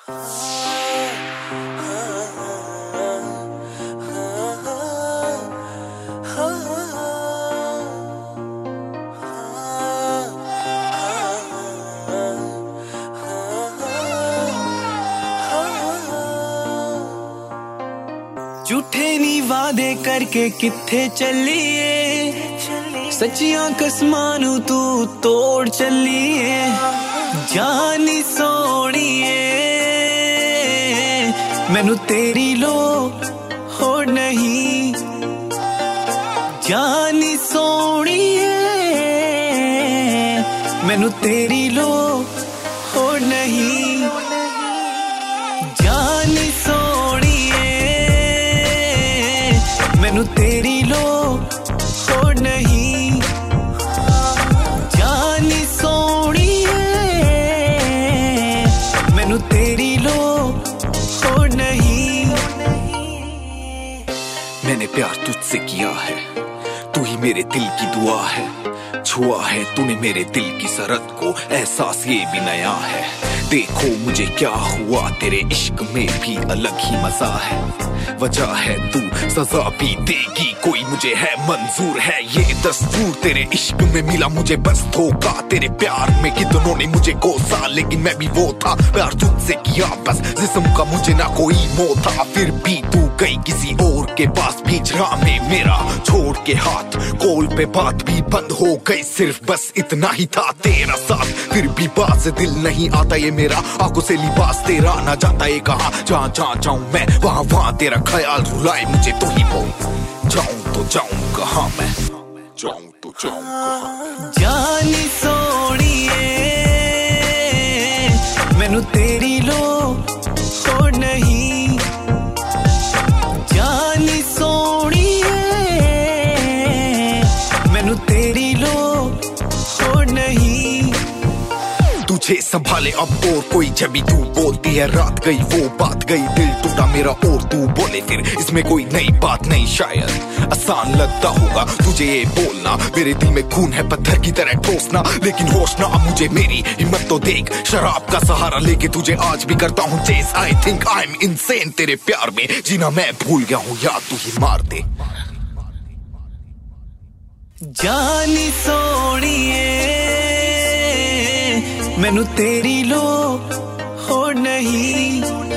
झूठे नी वादे करके किथे चलिए, सच्चियां कसमां नू तू तोड़ चलिए। जानी सोहणीए मैनू तेरी लोड़ हो नहीं, जानी सोहणीए मैनू तेरी लोड़ हो नहीं। जानी सोहणीए मैनू तेरी लोड़ हो नहीं, जानी सोहणीए मैनू तेरी लोड़ हो नहीं। मैंने प्यार तुझसे किया है, तू ही मेरे दिल की दुआ है। छुआ है तूने मेरे दिल की सरहद को, एहसास ये भी नया है। देखो मुझे क्या हुआ, तेरे इश्क में भी अलग ही मजा है। वजह है तू सजा भी देगी, कोई मुझे है मंजूर है ये दस्तूर। तेरे इश्क में मिला मुझे बस धोखा, तेरे प्यार में कितनों ने मुझे कोसा, लेकिन मैं भी वो था प्यार तुझसे किया बस। जिस्म का मुझे ना कोई मोह था, फिर भी तू गई किसी और के पास। बीच राह में मेरा छोड़ के हाथ, कॉल पे बात भी बंद हो गई। सिर्फ बस इतना ही था तेरा साथ, फिर भी बात से दिल नहीं आता ये मेरा। आंखों से लिबास तेरा ना जाता ये कहाँ, जहाँ जहाँ जाऊं मैं वहाँ वहाँ तेरा ख्याल रुलाए मुझे। तो ही बोल जाऊं तो जाऊं कहाँ मैं, जाऊं तो जाऊं कहाँ। जानी सोहणीए मैनू तेरी लोड़ हो नहीं, जानी सोहणीए मैनू तेरी लोड़ हो नहीं। तुझे संभाले अब और कोई, जब भी तू बोलती है रात गई वो बात गई। दिल टूटा मेरा और तू बोले फिर इसमें कोई नई बात नहीं। शायद आसान लगता होगा तुझे ये बोलना, मेरे दिल में खून है पत्थर की तरह ठोसना। लेकिन होश ना मुझे मेरी हिम्मत तो देख, शराब का सहारा लेके तुझे आज भी करता हूँ chess. I think I am insane, तेरे प्यार में जीना मैं भूल गया हूँ, याद तू ही मार दे। जानी सोहणीए मैनू तेरी लोड़ हो नहीं,